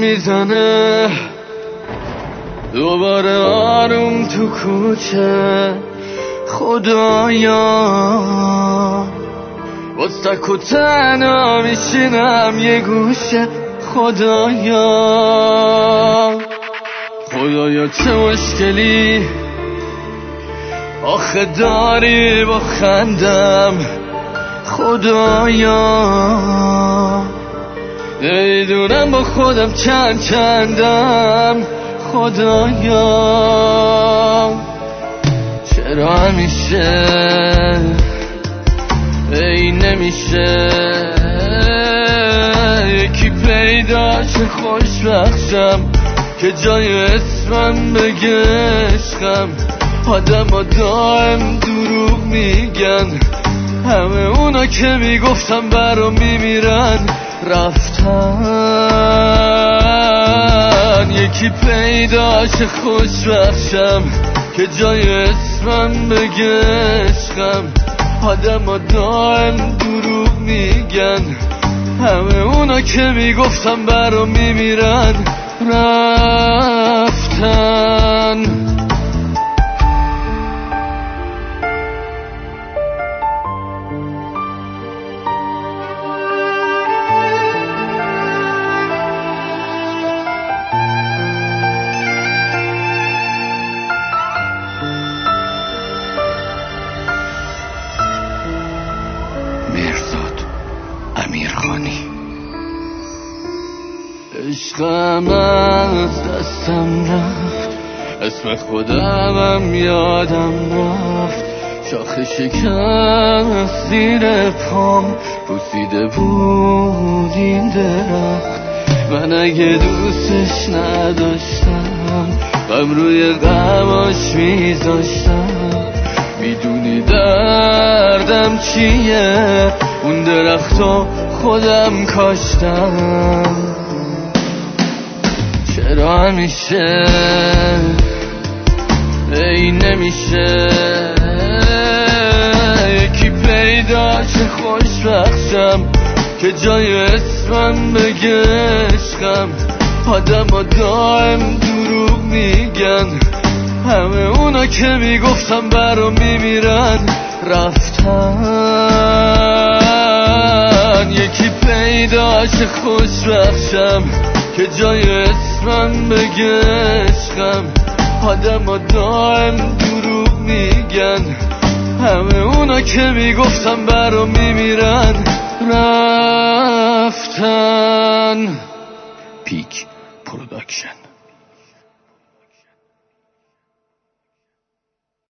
میزنه دوباره آروم تو کوچه. خدایا باز تک و تنها میشینم یه گوشه. خدایا چه مشکلی آخه داری با خندم. خدایا نمیدونم با خودم چندم. خدایا چرا همیشه این نمیشه یکی پیدا چه خوشبختم که جای اسمم بگه عشقم. آدم ها دائم دروغ میگن، همه اونا که میگفتم برام میمیرن رفتن. یکی پیدا چه خوشبختم که جای اسمم بگه عشقم. آدم ها دائم دروغ میگن، همه اونا که میگفتم برام میمیرن رفتن. مهرزاد امیرخانی. عشقم از دستم رفت، اسم خودمم یادم رفت. شاخه شکم زیر پام پوسیده بود این درخت. من اگه دوستش نداشتم غم روی غماش میذاشتم. میدونی دردم چیه؟ اون درختو خودم کاشتم. چرا همیشه این نمیشه یکی پیدا چه خوشبختم که جای اسمم بگه عشقم. آدم ها دائم دروغ میگن، همه اونا که میگفتم برام میمیرن رفتن. یکی پیدا چه خوشبختم که جای اسمم بگه عشقم. آدم ها دائم دروغ میگن، همه اونا که میگفتم برام میمیرن رفتن. پیک پروداکشن.